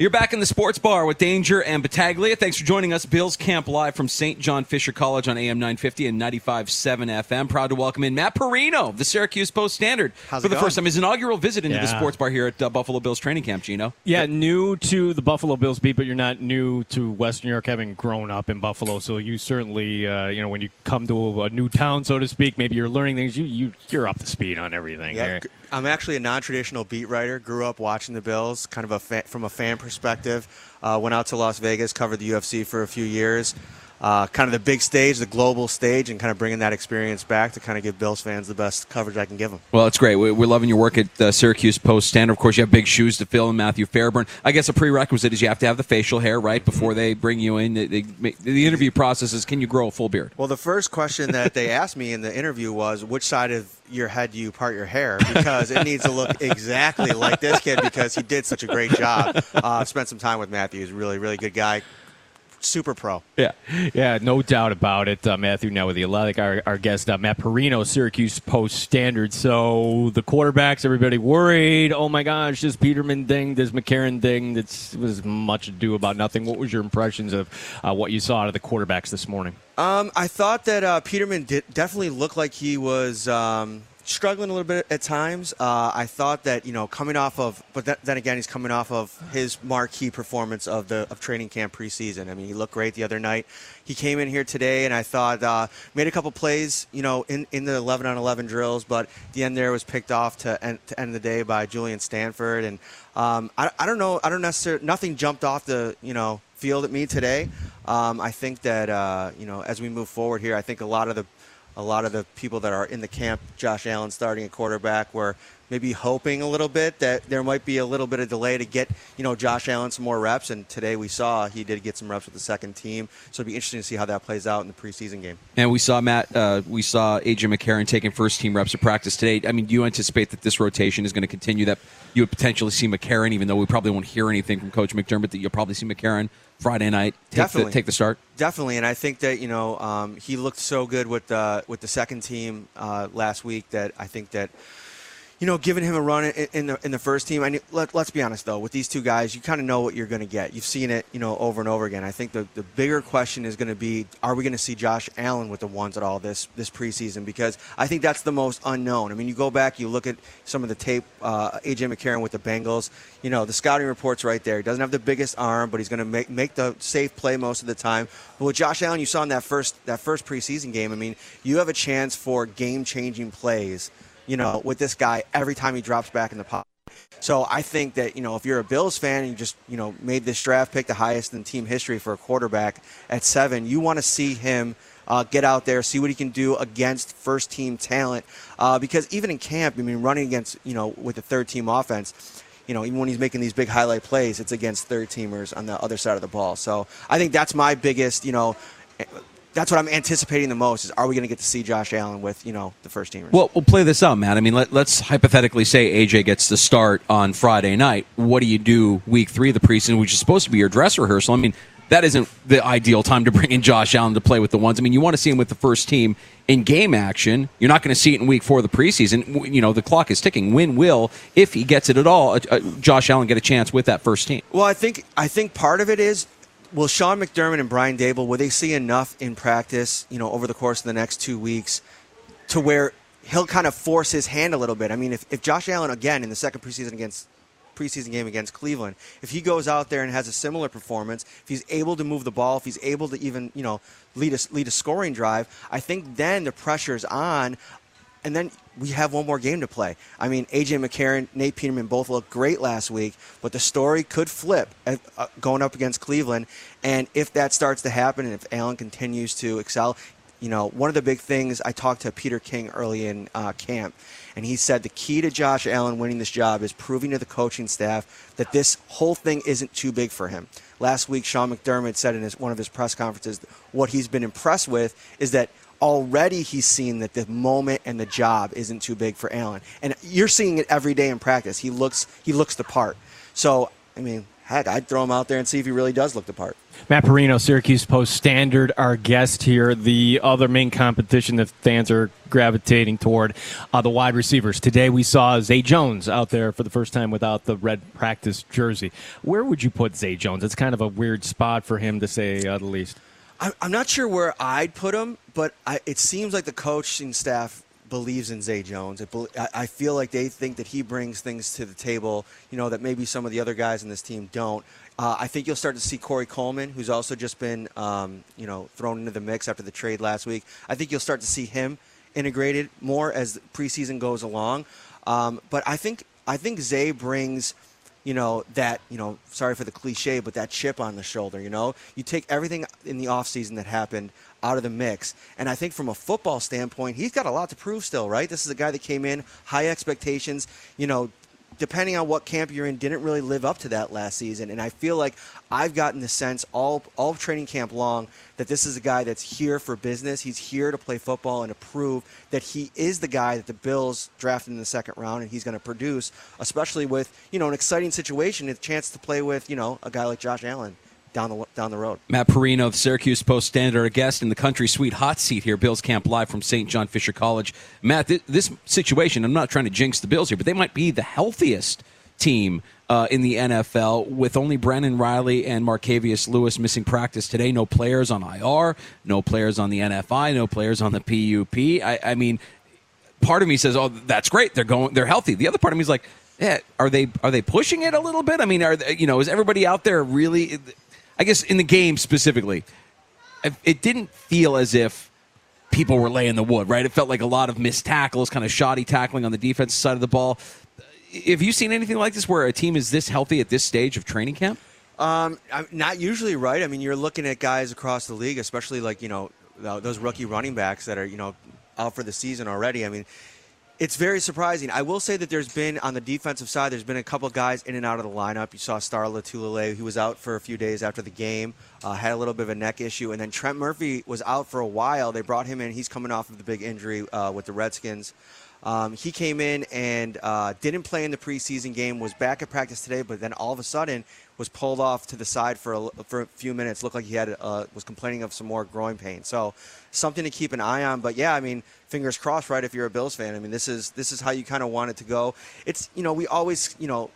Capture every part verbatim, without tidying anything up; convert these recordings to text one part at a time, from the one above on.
You're back in the sports bar with Danger and Battaglia. Thanks for joining us. Bills Camp live from Saint John Fisher College on A M nine fifty and ninety-five point seven F M. Proud to welcome in Matt Perino of the Syracuse Post-Standard How's for the going? first time. His inaugural visit into Yeah. the sports bar here at uh, Buffalo Bills training camp, Gino. Yeah, new to the Buffalo Bills beat, but you're not new to Western New York, having grown up in Buffalo. So you certainly, uh, you know, when you come to a new town, so to speak, maybe you're learning things. You, you you're up to speed on everything. Yeah, Right? g- I'm actually a non-traditional beat writer. Grew up watching the Bills, kind of a fa- from a fan perspective. Uh, went out to Las Vegas, covered the U F C for a few years. Uh, kind of the big stage, the global stage, and kind of bringing that experience back to kind of give Bills fans the best coverage I can give them. Well, it's great. We- We're loving your work at uh, Syracuse Post-Standard. Of course, you have big shoes to fill in Matthew Fairburn. I guess a prerequisite is you have to have the facial hair, right, before they bring you in. They, they, make- the interview process is, can you grow a full beard? Well, the first question that they asked me in the interview was, which side of your head do you part your hair? Because it needs to look exactly like this kid because he did such a great job. Uh, I've spent some time with Matthew. He's a really, really good guy. Super pro. Yeah, yeah, no doubt about it. Uh, Matthew, now with the like our, our guest, uh, Matt Perino, Syracuse Post-Standard. So the quarterbacks, everybody worried. Oh, my gosh, this Peterman thing, this McCarron thing, that was much ado about nothing. What was your impressions of uh, what you saw out of the quarterbacks this morning? Um, I thought that uh, Peterman did definitely looked like he was um, struggling a little bit at times. Uh, I thought that, you know, coming off of, but th- then again, he's coming off of his marquee performance of the of training camp preseason. I mean, he looked great the other night. He came in here today, and I thought uh, made a couple plays, you know, in, in the eleven on eleven drills, but the end there was picked off to end, to end the day by Julian Stanford. And um, I, I don't know, I don't necessarily, nothing jumped off the, you know, field at me today. Um, I think that uh, you know, as we move forward here, I think a lot of the a lot of the people that are in the camp, Josh Allen starting at quarterback, were maybe hoping a little bit that there might be a little bit of delay to get, you know, Josh Allen some more reps. And today we saw he did get some reps with the second team. So it'll be interesting to see how that plays out in the preseason game. And we saw Matt, uh, we saw A J McCarron taking first team reps of practice today. I mean, do you anticipate that this rotation is going to continue? That you would potentially see McCarron, even though we probably won't hear anything from Coach McDermott, that you'll probably see McCarron Friday night take Definitely. the, take the start? Definitely, and I think that, you know, um, he looked so good with the with the second team uh, last week that I think that, you know, giving him a run in, in the in the first team. I knew, let, let's be honest though, with these two guys, you kind of know what you're going to get. You've seen it, you know, over and over again. I think the, the bigger question is going to be, are we going to see Josh Allen with the ones at all this this preseason? Because I think that's the most unknown. I mean, you go back, you look at some of the tape, uh, A J McCarron with the Bengals. You know, the scouting report's right there. He doesn't have the biggest arm, but he's going to make make the safe play most of the time. But with Josh Allen, you saw in that first that first preseason game, I mean, you have a chance for game-changing plays, you know, with this guy every time he drops back in the pocket. So I think that, you know, if you're a Bills fan and you just, you know, made this draft pick the highest in team history for a quarterback at seven, you want to see him uh, get out there, see what he can do against first-team talent. Uh, because even in camp, I mean, running against, you know, with the third-team offense, you know, even when he's making these big highlight plays, it's against third-teamers on the other side of the ball. So I think that's my biggest, you know, that's what I'm anticipating the most is, are we going to get to see Josh Allen with, you know, the first teamers? Well, we'll play this out, Matt. I mean, let, let's hypothetically say A J gets the start on Friday night. What do you do week three of the preseason, which is supposed to be your dress rehearsal? I mean, that isn't the ideal time to bring in Josh Allen to play with the ones. I mean, you want to see him with the first team in game action. You're not going to see it in week four of the preseason. You know, the clock is ticking. When will, if he gets it at all, uh, uh, Josh Allen get a chance with that first team? Well, I think I think part of it is, will Sean McDermott and Brian Dable, will they see enough in practice, you know, over the course of the next two weeks to where he'll kind of force his hand a little bit? I mean, if, if Josh Allen, again, in the second preseason against preseason game against Cleveland, if he goes out there and has a similar performance, if he's able to move the ball, if he's able to even, you know, lead a, lead a scoring drive, I think then the pressure's on, and then we have one more game to play. I mean, A J McCarron, Nate Peterman both looked great last week, but the story could flip uh, going up against Cleveland. And if that starts to happen and if Allen continues to excel, you know, one of the big things, I talked to Peter King early in uh, camp, and he said the key to Josh Allen winning this job is proving to the coaching staff that this whole thing isn't too big for him. Last week, Sean McDermott said in his, one of his press conferences what he's been impressed with is that already he's seen that the moment and the job isn't too big for Allen. And you're seeing it every day in practice. He looks he looks the part. So, I mean, heck, I'd throw him out there and see if he really does look the part. Matt Perino, Syracuse Post-Standard, our guest here. The other main competition that fans are gravitating toward, uh, the wide receivers. Today we saw Zay Jones out there for the first time without the red practice jersey. Where would you put Zay Jones? It's kind of a weird spot for him, to say uh, the least. I'm not sure where I'd put him, but I, it seems like the coaching staff believes in Zay Jones. It, I feel like they think that he brings things to the table, you know, that maybe some of the other guys in this team don't. Uh, I think you'll start to see Corey Coleman, who's also just been, um, you know, thrown into the mix after the trade last week. I think you'll start to see him integrated more as the preseason goes along. Um, but I think I think Zay brings, you know, that, you know, sorry for the cliche, but that chip on the shoulder, you know. You take everything in the offseason that happened out of the mix. And I think from a football standpoint, he's got a lot to prove still, right? This is a guy that came in, high expectations, you know, depending on what camp you're in, didn't really live up to that last season. And I feel like I've gotten the sense all all training camp long that this is a guy that's here for business. He's here to play football and to prove that he is the guy that the Bills drafted in the second round, and he's going to produce, especially with, you know, an exciting situation, a chance to play with, you know, a guy like Josh Allen down the down the road. Matt Perino of Syracuse Post-Standard, a guest in the Country Suite hot seat here, Bills Camp Live from Saint John Fisher College. Matt, th- this situation, I'm not trying to jinx the Bills here, but they might be the healthiest team uh, in the N F L, with only Brandon Riley and Marcavius Lewis missing practice today. No players on I R, no players on the N F I, no players on the P U P. I, I mean, part of me says, "Oh, that's great. They're going. They're healthy." The other part of me is like, "Yeah, are they? Are they pushing it a little bit? I mean, are they, you know, is everybody out there really?" I guess in the game specifically, it didn't feel as if people were laying the wood, right? It felt like a lot of missed tackles, kind of shoddy tackling on the defensive side of the ball. Have you seen anything like this where a team is this healthy at this stage of training camp? Um, not usually, right? I mean, you're looking at guys across the league, especially like, you know, those rookie running backs that are, you know, out for the season already. I mean, it's very surprising. I will say that there's been, on the defensive side, there's been a couple of guys in and out of the lineup. You saw Star Latulele, who was out for a few days after the game, uh, had a little bit of a neck issue. And then Trent Murphy was out for a while. They brought him in. He's coming off of the big injury uh, with the Redskins. Um, he came in and uh, didn't play in the preseason game, was back at practice today, but then all of a sudden was pulled off to the side for a, for a few minutes. Looked like he had uh, was complaining of some more groin pain. So something to keep an eye on. But yeah, I mean, fingers crossed, right? If you're a Bills fan, I mean, this is this is how you kind of want it to go. It's, you know, we always, you know,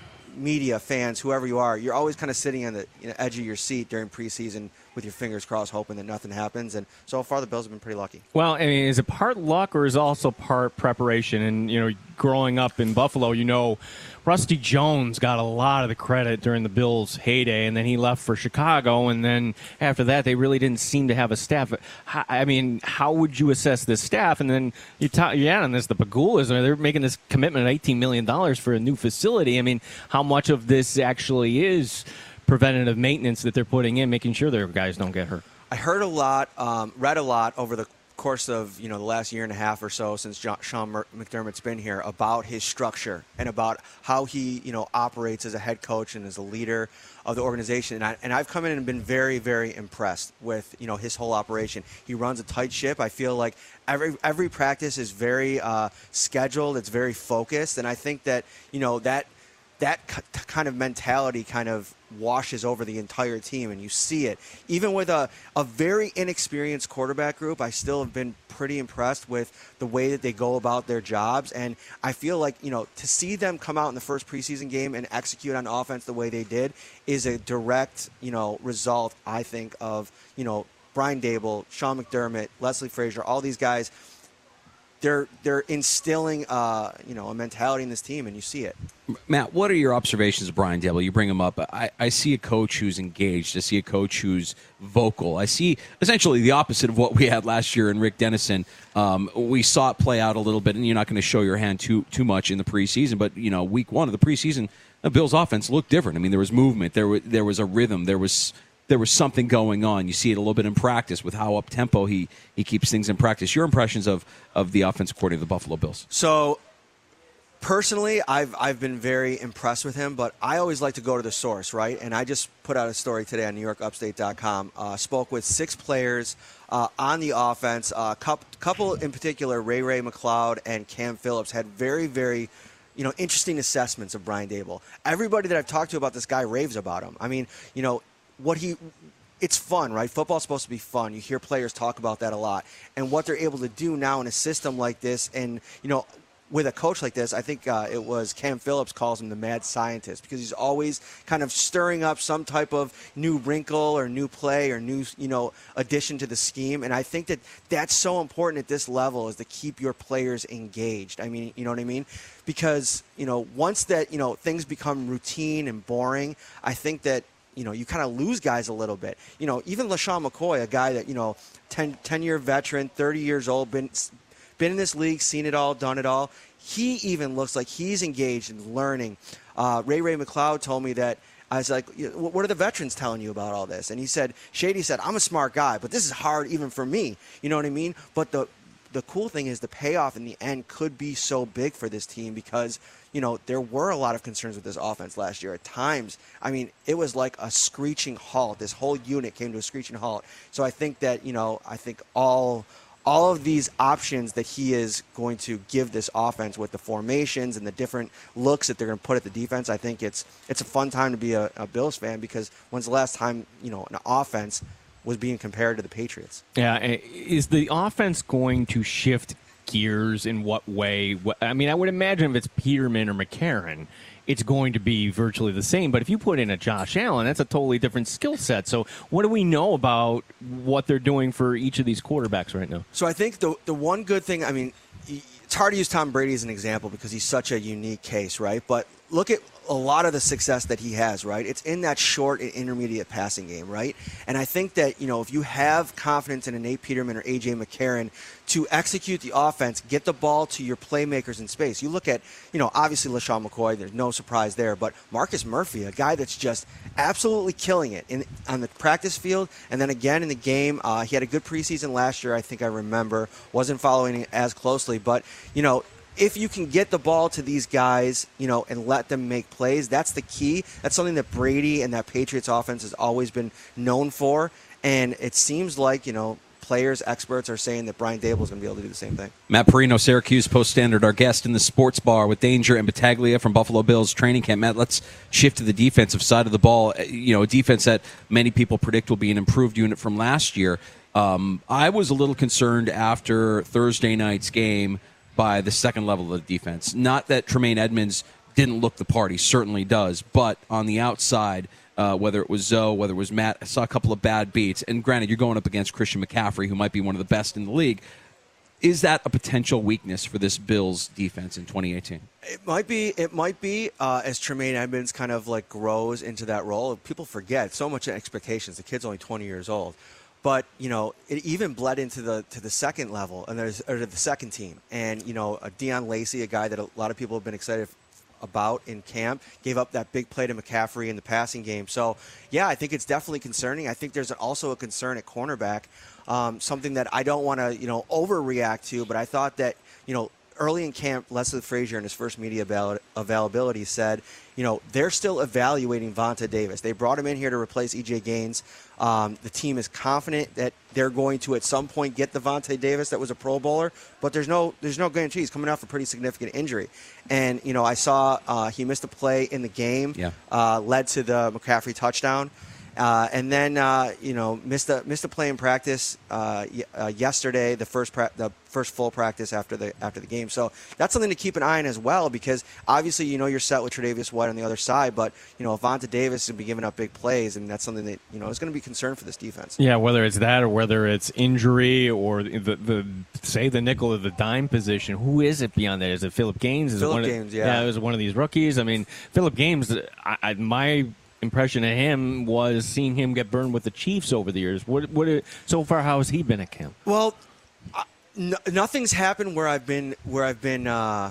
media fans, whoever you are, you're always kind of sitting on the, you know, edge of your seat during preseason with your fingers crossed, hoping that nothing happens. And so far, the Bills have been pretty lucky. Well, I mean, is it part luck or is it also part preparation? And, you know, growing up in Buffalo, you know, Rusty Jones got a lot of the credit during the Bills' heyday, and then he left for Chicago, and then after that, they really didn't seem to have a staff. How, I mean, how would you assess this staff? And then you ta- you add on this, the Pagulas, I mean, they're making this commitment of eighteen million dollars for a new facility. I mean, how much of this actually is preventative maintenance that they're putting in, making sure their guys don't get hurt? I heard a lot, um, read a lot over the course of, you know, the last year and a half or so since John, Sean McDermott's been here about his structure and about how he, you know, operates as a head coach and as a leader of the organization. And, I, and I've come in and been very, very impressed with, you know, his whole operation. He runs a tight ship. I feel like every every practice is very uh, scheduled. It's very focused. And I think that, you know, that that kind of mentality kind of washes over the entire team, and you see it. Even with a, a very inexperienced quarterback group, I still have been pretty impressed with the way that they go about their jobs. And I feel like, you know, to see them come out in the first preseason game and execute on offense the way they did is a direct, you know, result, I think, of, you know, Brian Daboll, Sean McDermott, Leslie Frazier, all these guys. They're they're instilling, uh, you know, a mentality in this team, and you see it. Matt, what are your observations of Brian Daboll? You bring him up. I, I see a coach who's engaged. I see a coach who's vocal. I see essentially the opposite of what we had last year in Rick Dennison. Um, we saw it play out a little bit, and you're not going to show your hand too too much in the preseason. But you know, week one of the preseason, the Bills' offense looked different. I mean, there was movement. There was there was a rhythm. There was. There was something going on. You see it a little bit in practice with how up-tempo he, he keeps things in practice. Your impressions of, of the offensive coordinator of the Buffalo Bills? So, personally, I've I've been very impressed with him, but I always like to go to the source, right? And I just put out a story today on New York Upstate dot com. Uh, spoke with six players uh, on the offense. A uh, couple, couple in particular, Ray Ray McLeod and Cam Phillips, had very, very you know, interesting assessments of Brian Daboll. Everybody that I've talked to about this guy raves about him. I mean, you know, what he it's fun, right? Football's supposed to be fun. You hear players talk about that a lot. And what they're able to do now in a system like this, and, you know, with a coach like this, I think uh, it was Cam Phillips calls him the mad scientist, because he's always kind of stirring up some type of new wrinkle or new play or new, you know, addition to the scheme. And I think that that's so important at this level, is to keep your players engaged. I mean, you know what I mean? Because, you know, once that, you know, things become routine and boring, I think that, you know, you kind of lose guys a little bit. You know, even LaShawn McCoy, a guy that, you know, ten-year veteran, thirty years old, been been in this league, seen it all, done it all. He even looks like he's engaged in learning. Uh, Ray Ray McLeod told me that, I was like, what are the veterans telling you about all this? And he said, Shady said, I'm a smart guy, but this is hard even for me. You know what I mean? But the the cool thing is the payoff in the end could be so big for this team, because, you know, there were a lot of concerns with this offense last year. At times, I mean, it was like a screeching halt. This whole unit came to a screeching halt. So I think that, you know, I think all all of these options that he is going to give this offense with the formations and the different looks that they're going to put at the defense, I think it's it's a fun time to be a, a Bills fan, because when's the last time, you know, an offense was being compared to the Patriots? Yeah, is the offense going to shift gears in what way? I mean, I would imagine if it's Peterman or McCarron, it's going to be virtually the same. But if you put in a Josh Allen, that's a totally different skill set. So what do we know about what they're doing for each of these quarterbacks right now? So I think the the one good thing, I mean, it's hard to use Tom Brady as an example because he's such a unique case, right? But look at a lot of the success that he has, right? It's in that short and intermediate passing game, right? And I think that, you know, if you have confidence in a Nate Peterman or A J McCarron to execute the offense, get the ball to your playmakers in space. You look at, you know, obviously LaShawn McCoy, there's no surprise there, but Marcus Murphy, a guy that's just absolutely killing it in on the practice field, and then again in the game. Uh, he had a good preseason last year, I think I remember. Wasn't following it as closely, but, you know, if you can get the ball to these guys, you know, and let them make plays, that's the key. That's something that Brady and that Patriots offense has always been known for. And it seems like, you know, players, experts are saying that Brian Dable is going to be able to do the same thing. Matt Perino, Syracuse Post Standard, our guest in the sports bar with Danger and Battaglia from Buffalo Bills training camp. Matt, let's shift to the defensive side of the ball. You know, a defense that many people predict will be an improved unit from last year. Um, I was a little concerned after Thursday night's game by the second level of the defense. Not that Tremaine Edmonds didn't look the part. He certainly does. But on the outside, uh, whether it was Zoe, whether it was Matt, I saw a couple of bad beats. And granted, you're going up against Christian McCaffrey, who might be one of the best in the league. Is that a potential weakness for this Bills defense in twenty eighteen? It might be. It might be uh, as Tremaine Edmonds kind of like grows into that role. People forget so much expectations. The kid's only twenty years old. But, you know, it even bled into the to the second level, and there's or to the second team. And, you know, a Deion Lacey, a guy that a lot of people have been excited about in camp, gave up that big play to McCaffrey in the passing game. So, yeah, I think it's definitely concerning. I think there's also a concern at cornerback, um, something that I don't want to, you know, overreact to. But I thought that, you know, early in camp, Leslie Frazier in his first media avail- availability said, you know, they're still evaluating Vontae Davis. They brought him in here to replace E J Gaines. Um, the team is confident that they're going to at some point get the Vontae Davis that was a Pro Bowler, but there's no there's no guarantee. He's coming off a pretty significant injury. And, you know, I saw uh, he missed a play in the game, yeah. uh, led to the McCaffrey touchdown. Uh, and then, uh, you know, missed a missed a play in practice uh, y- uh, yesterday, the first pra- the first full practice after the after the game. So that's something to keep an eye on as well, because obviously, you know, you're set with Tre'Davious White on the other side, but, you know, if Vontae Davis is going to be giving up big plays, and that's something that, you know, is going to be concerned for this defense. Yeah, whether it's that or whether it's injury or the, the say the nickel or the dime position, who is it beyond that? Is it Philip Gaines? Is Philip it one Gaines, of, yeah. Yeah, it was one of these rookies. I mean, Philip Gaines, I, I, my impression of him was seeing him get burned with the Chiefs over the years. What, what, so far, how has he been at camp? Well, uh, no, nothing's happened where I've been where I've been uh,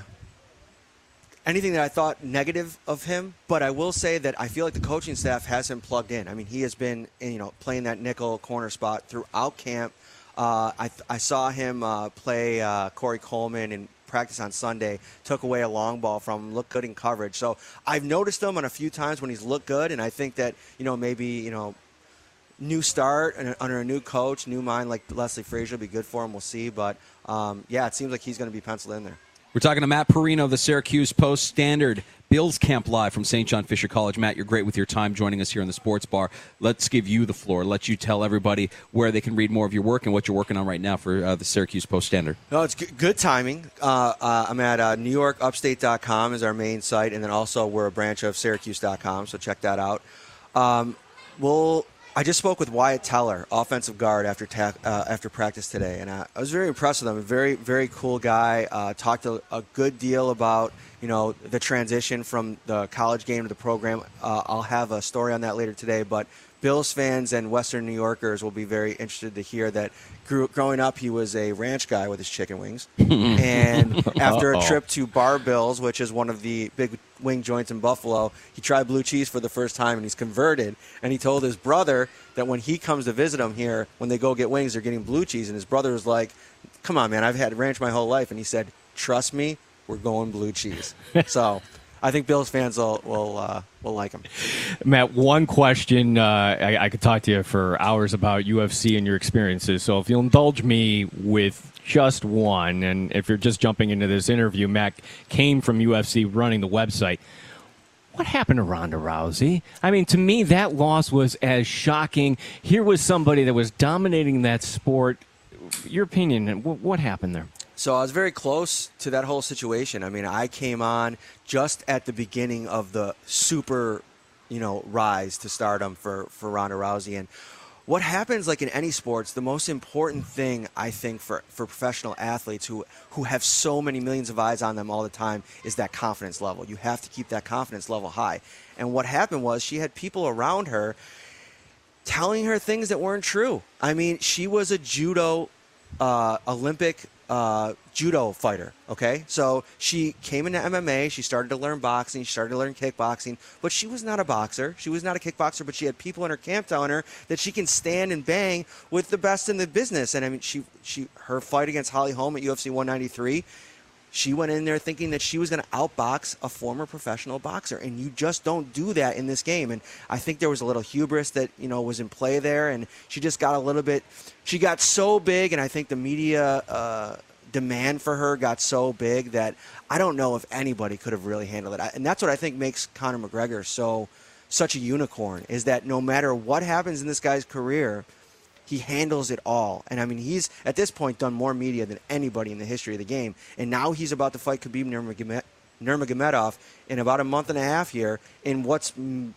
anything that I thought negative of him. But I will say that I feel like the coaching staff has him plugged in. I mean, he has been, you know, playing that nickel corner spot throughout camp. Uh, I, I saw him uh, play uh, Corey Coleman and practice on Sunday, took away a long ball from him, looked good in coverage. So I've noticed him on a few times when he's looked good, and I think that, you know, maybe, you know, new start under a new coach, new mind like Leslie Frazier will be good for him. We'll see. But, um, yeah, it seems like he's going to be penciled in there. We're talking to Matt Perino, the Syracuse Post-Standard. Bills Camp Live from Saint John Fisher College. Matt, you're great with your time joining us here in the Sports Bar. Let's give you the floor. Let you tell everybody where they can read more of your work and what you're working on right now for uh, the Syracuse Post-Standard. No, it's good, good timing. Uh, uh, I'm at uh, New York Upstate dot com is our main site, and then also we're a branch of Syracuse dot com, so check that out. Um, we'll, I just spoke with Wyatt Teller, offensive guard, after ta- uh, after practice today, and I, I was very impressed with him. A very, very cool guy. Uh, talked a, a good deal about you know, the transition from the college game to the program. Uh, I'll have a story on that later today, but Bills fans and Western New Yorkers will be very interested to hear that grew, growing up he was a ranch guy with his chicken wings. And after a trip to Bar Bill's, which is one of the big wing joints in Buffalo, he tried blue cheese for the first time and he's converted. And he told his brother that when he comes to visit him here, when they go get wings, they're getting blue cheese. And his brother was like, come on, man, I've had ranch my whole life. And he said, trust me, we're going blue cheese. So I think Bills fans will will, uh, will like him. Matt, one question. Uh, I, I could talk to you for hours about U F C and your experiences. So if you'll indulge me with just one, and if you're just jumping into this interview, Matt came from U F C running the website. What happened to Ronda Rousey? I mean, to me, that loss was as shocking. Here was somebody that was dominating that sport. Your opinion, what happened there? So I was very close to that whole situation. I mean, I came on just at the beginning of the super, you know, rise to stardom for, for Ronda Rousey. And what happens, like in any sports, the most important thing, I think, for, for professional athletes who, who have so many millions of eyes on them all the time is that confidence level. You have to keep that confidence level high. And what happened was she had people around her telling her things that weren't true. I mean, she was a judo uh, Olympic Uh, judo fighter, okay? So she came into M M A, she started to learn boxing, she started to learn kickboxing, but she was not a boxer. She was not a kickboxer, but she had people in her camp telling her that she can stand and bang with the best in the business. And I mean, she, she her fight against Holly Holm at U F C one ninety-three, she went in there thinking that she was going to outbox a former professional boxer, and you just don't do that in this game. And I think there was a little hubris that, you know, was in play there, and she just got a little bit, she got so big, and I think the media uh, demand for her got so big that I don't know if anybody could have really handled it. And that's what I think makes Conor McGregor so such a unicorn, is that no matter what happens in this guy's career, he handles it all. And, I mean, he's, at this point, done more media than anybody in the history of the game. And now he's about to fight Khabib Nurmagomedov in about a month and a half here in what's m-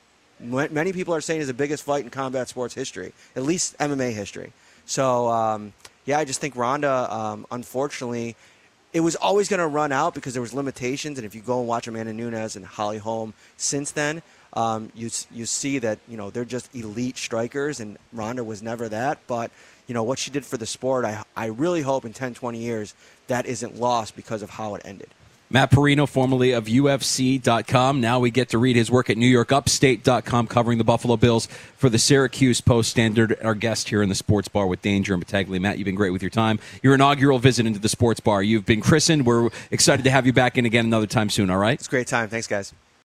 many people are saying is the biggest fight in combat sports history, at least M M A history. So, um, yeah, I just think Ronda, um, unfortunately, it was always going to run out because there was limitations. And if you go and watch Amanda Nunes and Holly Holm since then, Um, you you see that, you know, they're just elite strikers, and Ronda was never that. But, you know, what she did for the sport, I, I really hope in ten, twenty years that isn't lost because of how it ended. Matt Perino, formerly of U F C dot com. Now we get to read his work at New York Upstate dot com, covering the Buffalo Bills for the Syracuse Post-Standard. Our guest here in the Sports Bar with Danger and Battaglia. Matt, you've been great with your time. Your inaugural visit into the Sports Bar. You've been christened. We're excited to have you back in again another time soon, all right? It's a great time. Thanks, guys.